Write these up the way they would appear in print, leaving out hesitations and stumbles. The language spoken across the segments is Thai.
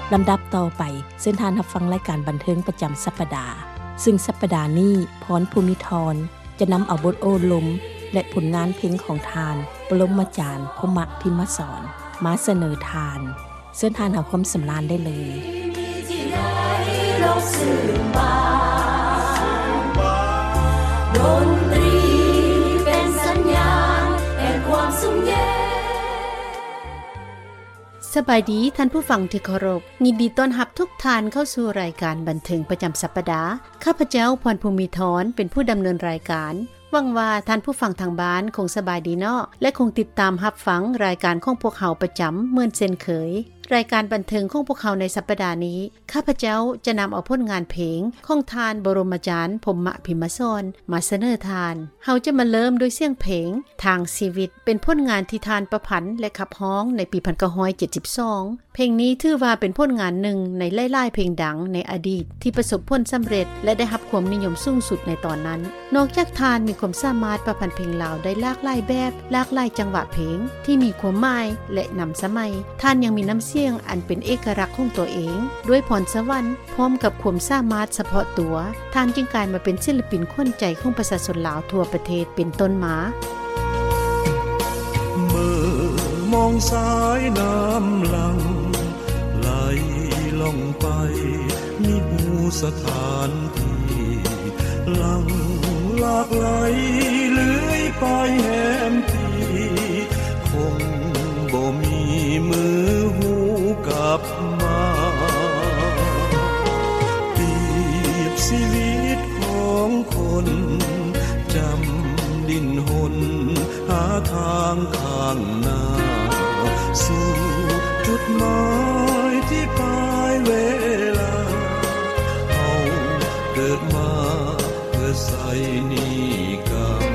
ลำดับต่อไปเส้นทางรับฟังรายการบันเทิงประจำสัปดาห์ซึ่งสัปดาห์นี้พรภูมิธรจะนำเอาบทโอ้ลมและผลงานเพลงของทานปรมาจารย์พมพิมสอนมาเสนอทานเส้นทางหาความสำราญได้เลยดนตรีเป็นสัญญาณแห่งความสุขเย็นสบายดีท่านผู้ฟังที่เคารพยินดีต้อนรับทุกท่านเข้าสู่รายการบันเทิงประจำสัปดาห์ข้าพเจ้าพรภูมิธรเป็นผู้ดำเนินรายการหวังว่าท่านผู้ฟังทางบ้านคงสบายดีเนาะและคงติดตามรับฟังรายการของพวกเราประจำเหมือนเช่นเคยรายการบันเทิงของพวกเขาในสัปดาห์นี้ข้าพเจ้าจะนำเอาผลงานเพลงของทานบรมอาจารย์พมพิมสอนมาเสนอทานเฮาจะมาเริ่มด้วยเสียงเพลงทางชีวิตเป็นผลงานที่ทานประพันธ์และขับร้องในปี1972เพลงนี้ถือว่าเป็นผลงานหนึ่งในหลายๆเพลงดังในอดีตที่ประสบผลสำเร็จและได้รับความนิยมสูงสุดในตอนนั้นนอกจากทานมีความสามารถประพันธ์เพลงลาวได้หลากหลายแบบหลากหลายจังหวะเพลงที่มีความหมายและนำสมัยทานยังมีน้ำเสียงอันเป็นเอกลักษณ์ของตัวเองด้วยพรสวรรค์พร้อมกับความสามารถเฉพาะตัวทานจึงกลายมาเป็นศิลปินขวัญใจของประชาชนลาวทั่วประเทศเป็นต้นมาเมื่อมองสายน้ำหลังไหลล่องไปมีหูสถานที่หลังหลากไหลเลื้อยไปแหมที่คงบ่มีมือหูกลับมาเปรียบชีวิตของคนจำดิ้นหนหาทางข้างหน้าสู่จุดหมายที่ปลายเวลาเอาเกิดมาเพื่อใส่นิกรรม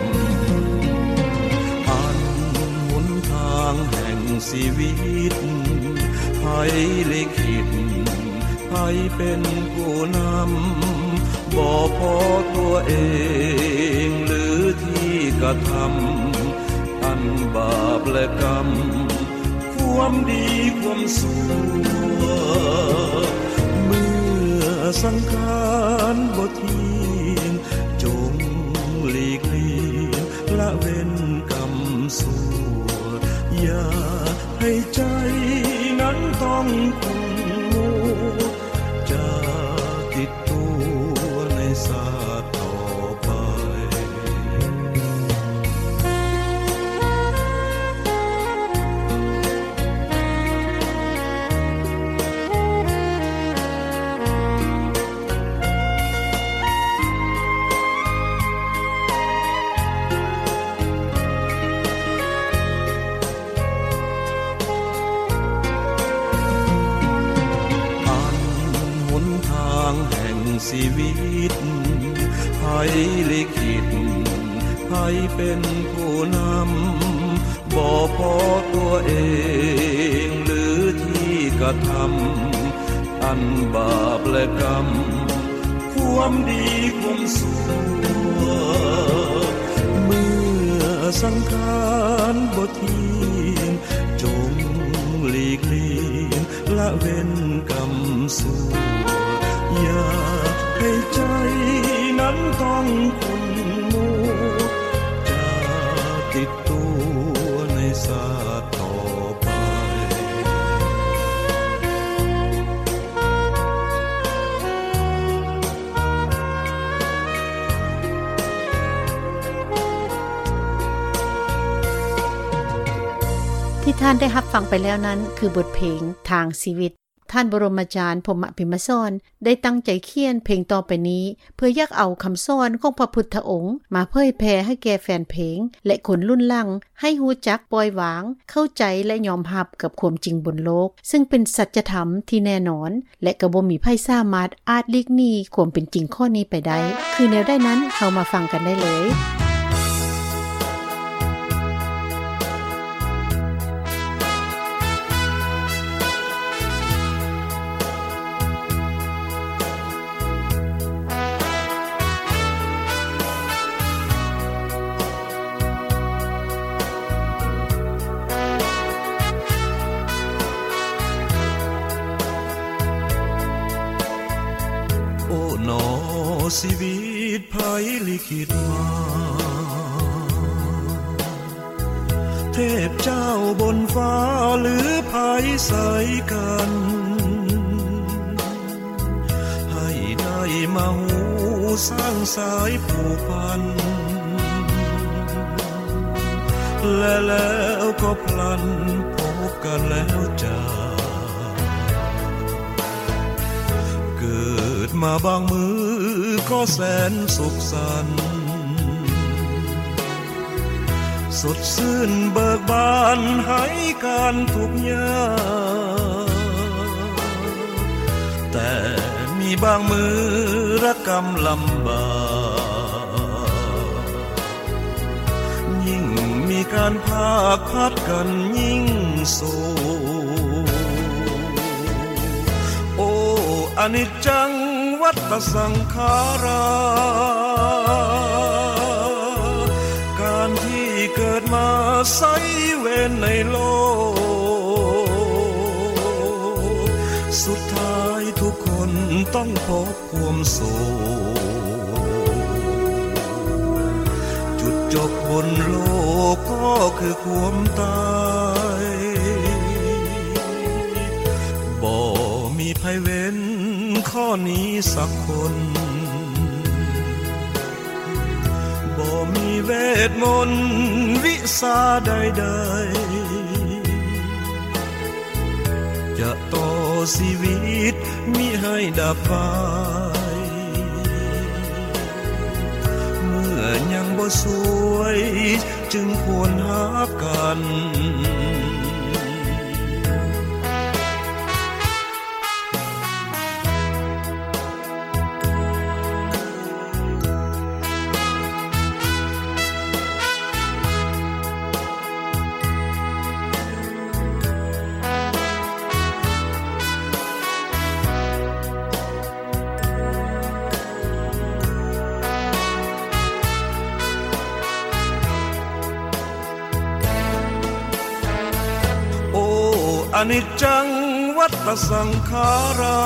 อันหนทางแห่งชีวิตให้ลิขิตให้เป็นผู้นำบ่พอตัวเองหรือที่กระทำอันบาปและกรรมความดีความชั่วเมื่อสังขารบ่ทิ้งจงหลีกเลี่ยงละเว้นกรรมชั่วอย่าให้ใจนั้นต้องคงมัวจะติดตัวในศาสตร์ต่อไปชีวิตให้ลิขิตให้เป็นผู้นำบ่พอตัวเองหรือที่กระทำอันบาปและกรรมความดีความชั่วเมื่อสังขารบ่ทิ้งจงหลีกเลี่ยงละเว้นกรรมชั่วอย่าให้ใจนั้นต้องขุ่นมัวจะติดตัวในศาสตร์ต่อไปที่ท่านได้รับฟังไปแล้วนั้นคือบทเพลงทางชีวิตท่านบรมอาจารย์พมพิมสอนได้ตั้งใจเขียนเพลงต่อไปนี้เพื่ออยากเอาคำสอนของพระพุทธองค์มาเผยแพร่ให้แก่แฟนเพลงและคนรุ่นหลังให้รู้จักปล่อยวางเข้าใจและยอมรับกับความจริงบนโลกซึ่งเป็นสัจธรรมที่แน่นอนและก็บ่มีไผสามารถอาจหลีกหนีความเป็นจริงข้อนี้ไปได้คือแนวได้นั้นเฮามาฟังกันได้เลยชีวิตไผลิขิตมาเทพเจ้าบนฟ้าหรือไผใส่กันให้ได้มาหูสร้างสายผูกพันและแล้วก็พลันพบกันแล้วจ้าเกิดมาบางมือก็แสนสุขสันต์สดชื่นเบิกบานให้การทุกอย่างแต่มีบางมือระกำลำบากยิ่งมีการพากพัดกันยิ่งสูโอ้อนิจจังวัฏสังขาราการที่เกิดมาใส่เวรในโลกสุดท้ายทุกคนต้องพบความโศกจุดจบบนโลกก็คือความตายบ่มีภัยเว้นข้อนี้สักคนบ่มีเวทมนต์วิชาใดๆจะต่อชีวิตมิให้ดับไปเมื่อยังบ่สวยจึงควรหากันอนิจจังวัฏสังขารา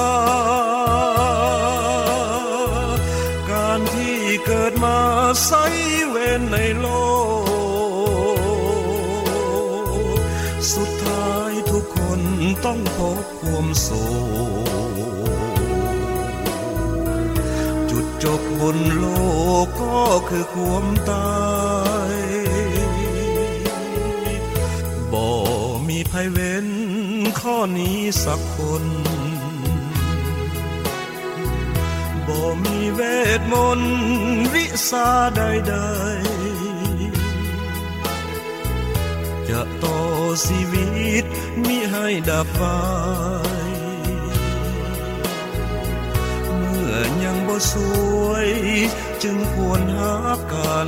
การที่เกิดมาใส่เวรในโลกสุดท้ายทุกคนต้องพบความโศกจุดจบบนโลกก็คือความตายบ่มีภัยเว้นข้อนี้สักคนบ่มีเวทมนต์วิชาใดๆจะต่อชีวิตมิให้ดับไปเมื่อยังบ่สวยจึงควรหากัน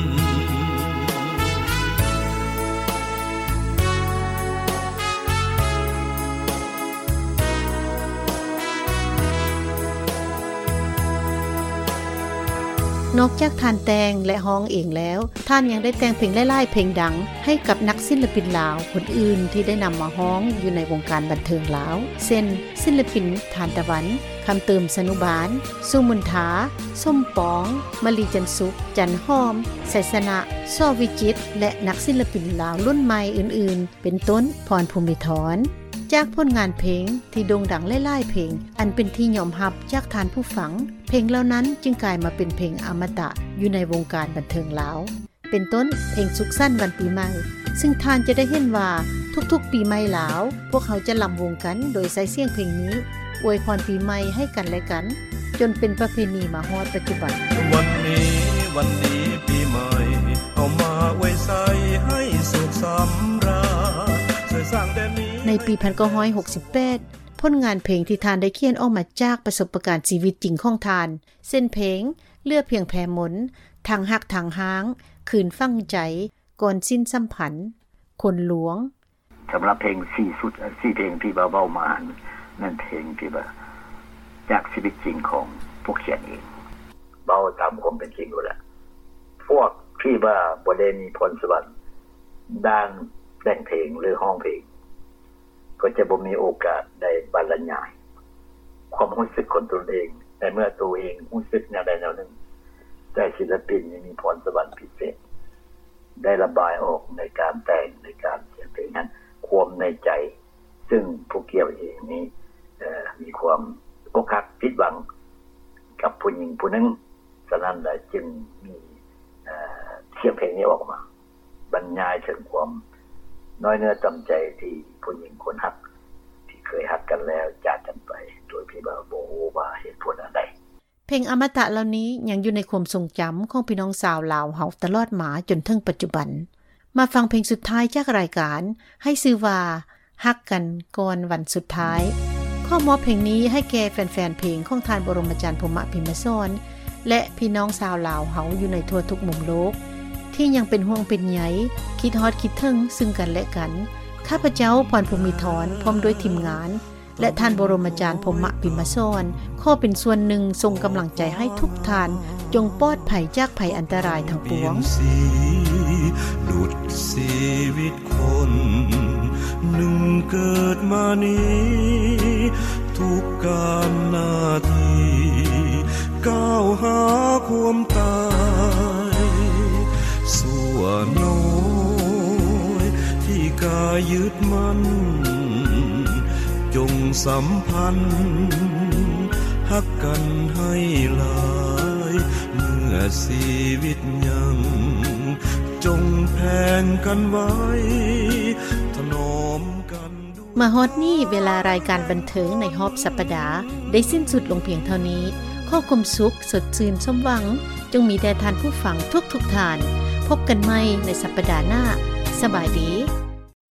นอกจากท่านแต่งและฮ้องเองแล้วท่านยังได้แต่งเพลงหลายๆเพลงดังให้กับนักศิลปินลาวคนอื่นที่ได้นำมาฮ้องอยู่ในวงการบันเทิงลาวเช่นศิลปินทานตะวันคำเติมสนุบาลสุมนทาส้มปองมลีจันสุขจันหอมไสสนะซ้อวิจิตรและนักศิลปินลาวรุ่นใหม่อื่นๆเป็นต้นพรภูมิธรจากผลงานเพลงที่โด่งดังหลายๆเพลงอันเป็นที่ยอมรับจากท่านผู้ฟังเพลงเหล่านั้นจึงกลายมาเป็นเพลงอมตะอยู่ในวงการบันเทิงลาวเป็นต้นเพลงสุขสันต์วันปีใหม่ซึ่งท่านจะได้เห็นว่าทุกๆปีใหม่ลาวพวกเขาจะลำวงกันโดยใช้เสียงเพลงนี้อวยพรปีใหม่ให้กันและกันจนเป็นประเพณีมาฮอดปัจจุบันวันนี้ปีใหม่เอามาไว้ใส่ให้สุขสำราญช่วยสร้างแดนนี้ในปี1968ผลงานเพลงที่ท่านได้เขียนออกมาจากประสบการณ์ชีวิตจริงของท่านเส้นเพลงเลือเพียงแพรมนทางหักทางห้างคืนฟังใจก่อนสิ้นสัมพันธ์คนหลวงสำหรับเพลง4เพลงที่เบาๆมานั่นเพลงที่ว่าจากชีวิตจริงของพวกเขียนเองเบาตามความเป็นจริงอยู่แหละพวกที่ว่าบ่ได้มีพรสวรรค์ด้านแต่งเพลงหรือห้องเพลงก็จะบ่มีโอกาสได้บรรยายความรู้สึกของตนเองแต่เมื่อตัวเองรู้สึกแนวใดแนวหนึ่งแต่ศิลปินมีพรสวรรค์พิเศษได้ระบายออกในการแต่งในการเขียนเพลงนั้นความในใจซึ่งผู้เกี่ยวเองนี้มีความอกหักผิดหวังกับผู้หญิงผู้นึงฉะนั้นจึงมีเขียนเพลงนี้ออกมาบรรยายถึงความน้อยเนื้อต่ำใจที่ผู้หญิงคนฮักที่เคยฮักกันแล้วจากกันไปโดยพี่บ่าวบ่ฮู้ว่าเหตุผลอะไรเพลงอมตะเหล่านี้ยังอยู่ในความทรงจำของพี่น้องชาวลาวเฮาตลอดมาจนถึงปัจจุบันมาฟังเพลงสุดท้ายจากรายการให้ชื่อว่าฮักกันก่อนวันสุดท้ายขอมอบเพลงนี้ให้แก่แฟนๆเพลงของท่านบรมอาจารย์พรหมพิมสรและพี่น้องชาวลาวเฮาอยู่ในทั่วทุกมุมโลกที่ยังเป็นห่วงเป็นใยคิดฮอดคิดถึงซึ่งกันและกันข้าพเจ้าพรภูมิธรพร้อมด้วยทีมงานและท่านบรมอาจารย์พรหมพิมสรขอเป็นส่วนหนึ่งส่งกำลังใจให้ทุกท่านจงปลอดภัยจากภัยอันตรายทั้งปวงดุจชีวิตคนหนึ่งเกิดมานี้ทุกการหน้าที่ก้าวหาความตายส่วนน้อยที่กายยึดมั่นจงสัมพันธ์ฮักกันให้หลายเมื่อชีวิตยังจงแพงกันไว้ถนอมกันมาฮอดนี้เวลารายการบันเทิงในรอบสัปดาห์ได้สิ้นสุดลงเพียงเท่านี้ขอความสุขสดชื่นสมหวังจงมีแด่ท่านผู้ฟังทุกท่านพบกันใหม่ในสัปดาห์หน้าสบายดี